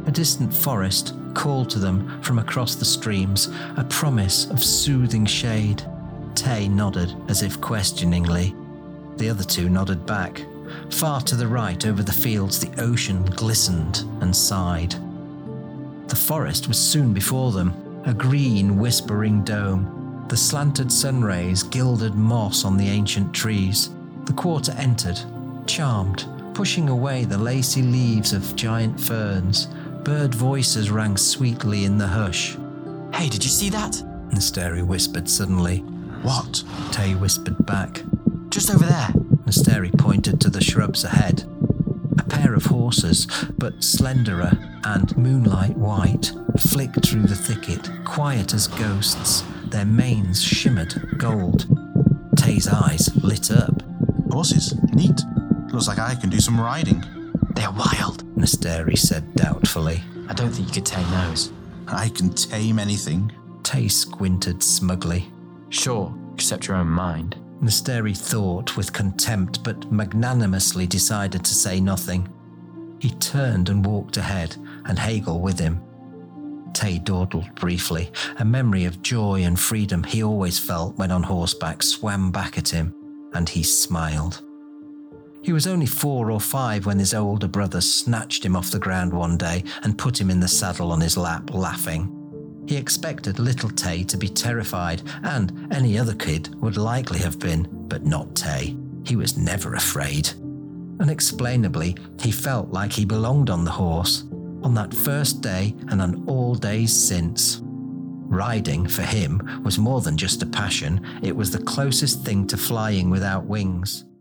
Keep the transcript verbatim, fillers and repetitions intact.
A distant forest called to them from across the streams, a promise of soothing shade. Tay nodded as if questioningly. The other two nodded back. Far to the right over the fields the ocean glistened and sighed. The forest was soon before them, a green whispering dome. The slanted sun rays gilded moss on the ancient trees. The quarter entered, charmed, pushing away the lacy leaves of giant ferns. Bird voices rang sweetly in the hush. "Hey, did you see that?" Nasteri whispered suddenly. "What?" Tay whispered back. "Just over there." Nasteri pointed to the shrubs ahead. A pair of horses, but slenderer and moonlight white, flicked through the thicket, quiet as ghosts. Their manes shimmered gold. Tay's eyes lit up. "Horses? Neat. Looks like I can do some riding." "They're wild," Nasteri said doubtfully. "I don't think you could tame those." "I can tame anything." Tay squinted smugly. "Sure, except your own mind." Nasteri thought with contempt, but magnanimously decided to say nothing. He turned and walked ahead, and Hegel with him. Tay dawdled briefly. A memory of joy and freedom he always felt when on horseback swam back at him, and he smiled. He was only four or five when his older brother snatched him off the ground one day and put him in the saddle on his lap, laughing. He expected little Tay to be terrified, and any other kid would likely have been, but not Tay. He was never afraid. Unexplainably, he felt like he belonged on the horse, on that first day and on all days since. Riding, for him, was more than just a passion. It was the closest thing to flying without wings.